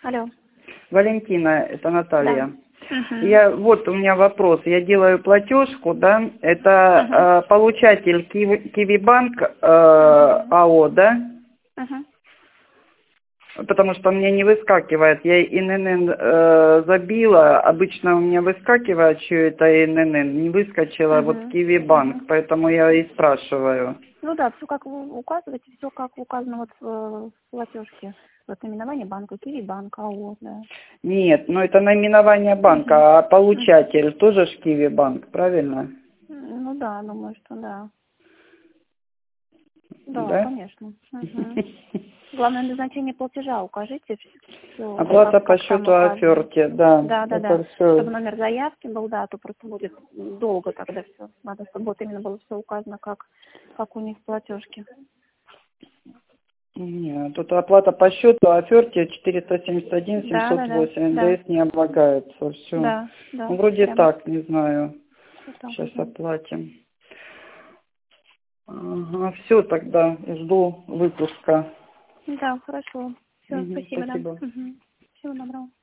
Алло. Валентина, это Да. Наталья. Угу. Вот у меня вопрос. Я делаю платежку, да? Это получатель Кивибанк АО, да? Угу. Потому что мне не выскакивает. Я ИНН забила. Обычно у меня выскакивает, что это ИНН. Не выскочила вот Кивибанк. Поэтому я и спрашиваю. Ну да, все как вы указываете, все как указано вот в платежке. Вот наименование банка, Кивибанк, АО, да. Нет, ну это наименование банка, а получатель тоже ж Кивибанк, правильно? Ну да, думаю, что да. Да, Да? конечно. Главное, назначение платежа укажите. Все, Оплата по как там счету о указано. оферте, да. Да. Это Чтобы все. номер заявки был, да, а то просто будет долго тогда все. Надо, чтобы вот именно было все указано, как у них в платежке. Нет, тут оплата по счету о оферте 471 Да. 708. НДС не облагается. Все. Да. Ну, вроде Прям так, не знаю. вот так. Сейчас оплатим. Ага, все тогда. Жду выпуска. Да, хорошо. Все, спасибо, да. Спасибо. Всего доброго.